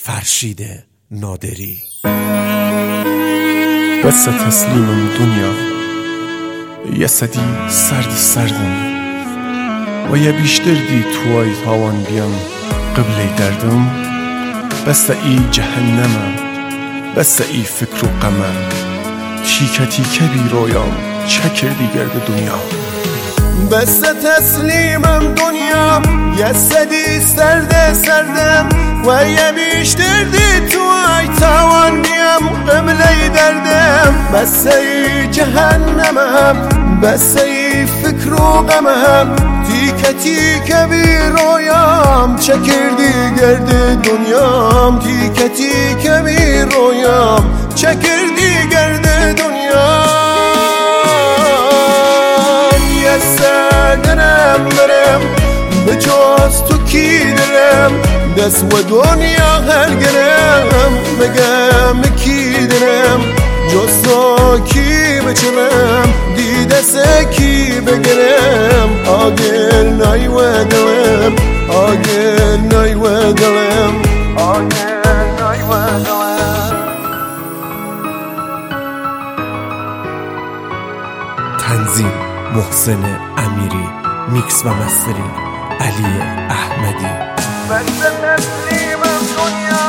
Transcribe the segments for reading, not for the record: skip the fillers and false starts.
فرشید نادری. بس تسلیمم دنیا، یه سدی سردم و یه بیشتر دی توای تاوان بیام قبله دردم. بس ای جهنمم، بس ای فکر و غمم، تیکه بی رویام چکردی گرد دنیا. بس تسلیمم دنیا، یه سدی سردم و یه بیشتر دی توی تاوان بیام قبله دردم. بس ای جهنمم، بس ای فکر و غمم، تیکه بی رویام چکردی گرد دنیام. تیکه بی رویام چکردی گرد دنیا. برم به جز تو کی درم، دست و دنیا هر گرم بگم کی درم. جز تو کی بچرم، دیده کی بگرم. آگل نای و دلم، آگل نای و دلم، آگل نای و دلم. تنظیم محسن امیری، میکس و مسترینگ علی احمدی. بس تسلیمم دنیا.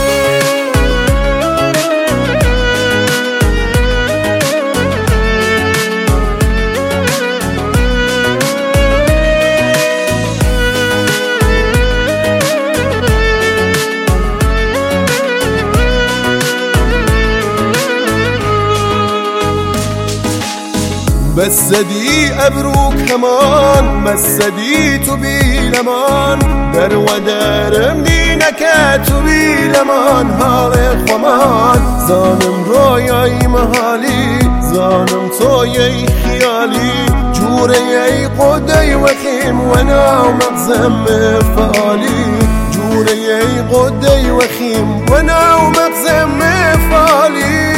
بسدی ابرو کمان، بسدی تو بیلمان، در و درم دینکه تو بیلمان. حال خمان زانم رویای محالی، زانم توی خیالی. جوره ای قده وخیم و نامغزم فعالی. جوره ای قده وخیم و نامغزم فعالی.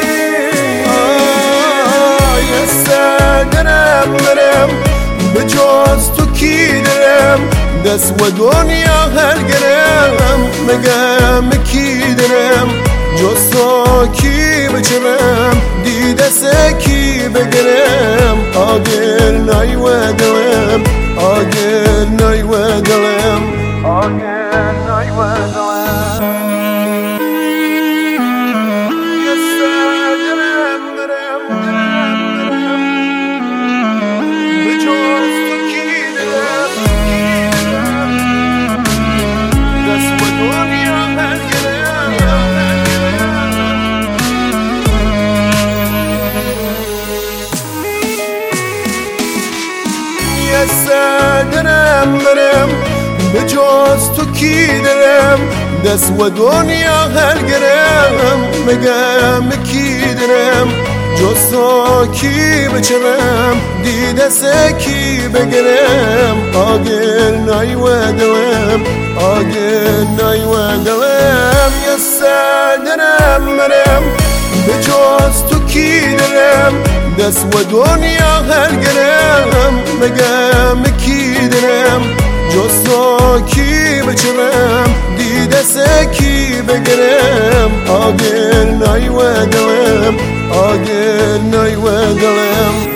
برم به جز تو کی درم، دست و دنیا هر گرم مگم کی درم. جز تو کی بچرم، دیده کی بگرم. آگل نای و دلم، آگل نای و دلم، آگل نای و دلم. برم به جز تو کی درم، دست و دنیا هر گرم مگم کی درم. جز تو کی بچرم، دیده کی بگرم. آگل نای و دلم، آگل نای و دلم. برم به جز تو کی درم، دست و دنیا هر گرم مگم کی درم. جز تو کی بچرم، دیده کی بگرم. آگل نای و دلم، آگل نای و دلم.